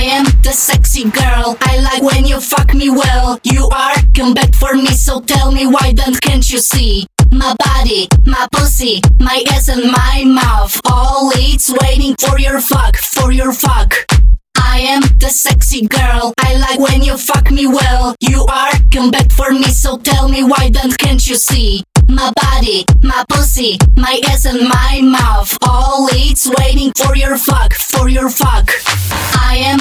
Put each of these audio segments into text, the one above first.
I am the sexy girl. I like when you fuck me well. You are come back for me, so tell me why then can't you see? My body, my pussy, my ass and my mouth, all it's waiting for your fuck, for your fuck. I am the sexy girl. I like when you fuck me well. You are come back for me, so tell me why then can't you see? My body, my pussy, my ass and my mouth, all it's waiting for your fuck, for your fuck. I am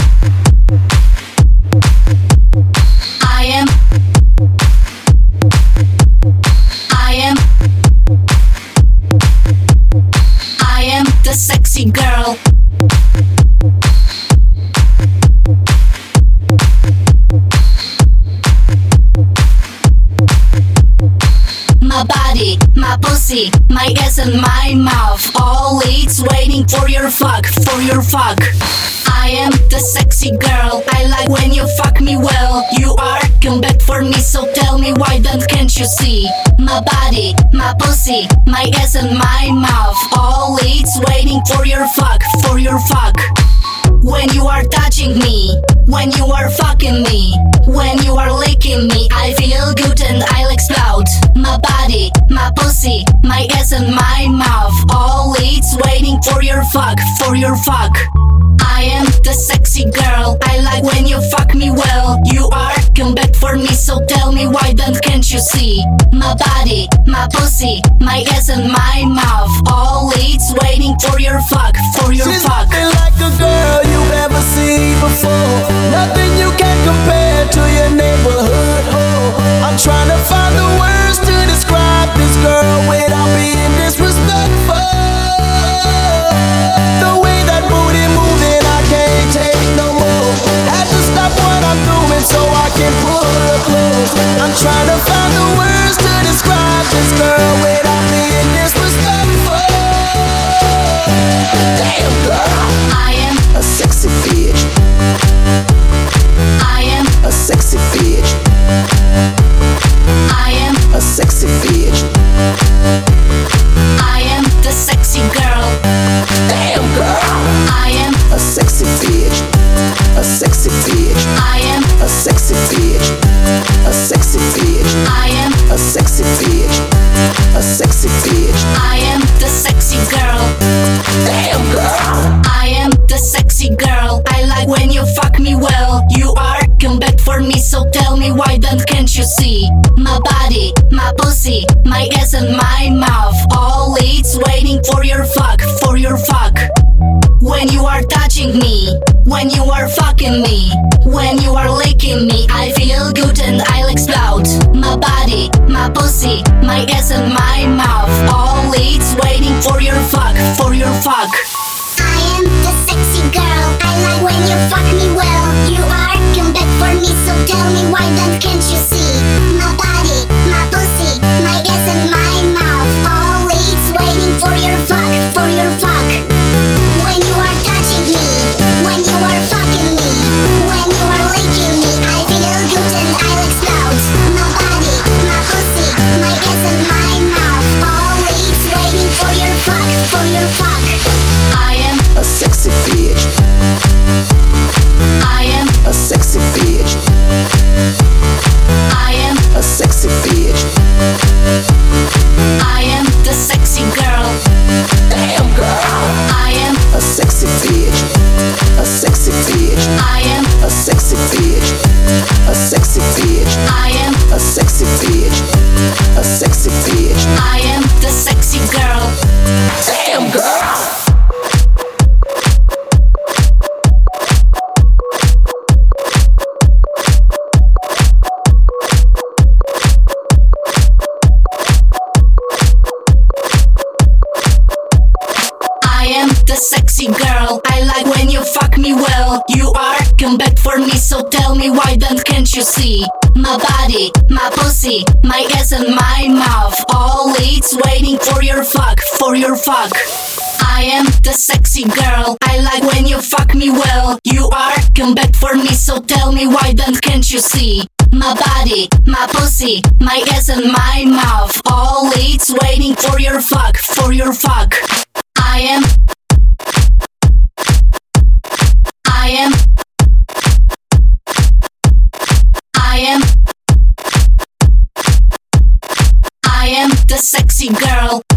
the sexy girl. My body, my pussy, my ass and my mouth, all it's waiting for your fuck, for your fuck. I am the sexy girl. I like when you fuck me well. You are come back for me, so tell me why then can't you see? My body, my pussy, my ass and my mouth, all it's waiting for your fuck, for your fuck. When you are touching me, when you are fucking me, when you are licking me, I feel good and I'll explode. My body, my pussy, my ass and my mouth, all it's waiting for your fuck, for your fuck. I am the sexy girl. I like when you fuck me well. You are come back for me, so tell me why then can't you see? My body, my pussy, my ass and my mouth, all it's waiting for your fuck, for your fuck. She's nothing like a girl you've ever seen before. Nothing you can compare to your neighborhood hoe. I'm trying to find the words to describe this girl without being disrespectful. The way that booty moving, I can't take no more. Had to stop what I'm doing so I can pull her close. I'm trying to find the words to describe this girl without being disrespectful. Damn girl, I am a sexy bitch. I am A sexy bitch. I am A sexy bitch. I am the sexy girl. Damn girl, I am a sexy bitch. A sexy bitch. I am A sexy bitch. A sexy bitch. I am A sexy bitch. A sexy bitch. I am the sexy girl. Damn girl, I am the sexy girl. I like when you fuck me well. You are come back for me, so tell me why then can't you see? My body, my pussy, my ass and my mouth, all it's waiting for your fuck, for your fuck. When you are touching me, when you are fucking me, when you are licking me, I feel good and I'll explode. My body, my pussy, my ass and my mouth, all it's waiting for your fuck, for your fuck. I am the sexy girl. I like when you fuck me well. You are come back for me, so tell me why then can't you see? My body, my pussy, my ass and my mouth, all it's waiting for your fuck, for your fuck. When you are touching me, when you are fucking me, when you are licking me, I feel good and I'll explode. My body, my pussy, my ass and my mouth, all it's waiting for your fuck, for your fuck. I am a sexy bitch. I am A sexy bitch. I am A sexy bitch. I am the sexy girl. Damn girl, I am a sexy bitch. A sexy bitch. I am A sexy bitch. A sexy bitch. I am A sexy bitch. A sexy bitch. I am the sexy girl. Damn girl. I am the sexy girl. I like when you fuck me well. You are come back for me, so tell me why then can't you see? My body, my pussy, my ass and my mouth, all it's waiting for your fuck, for your fuck. I am the sexy girl. I like when you fuck me well. You are come back for me, so tell me why then can't you see? My body, my pussy, my ass and my mouth, all it's waiting for your fuck, for your fuck. I am I am the sexy girl.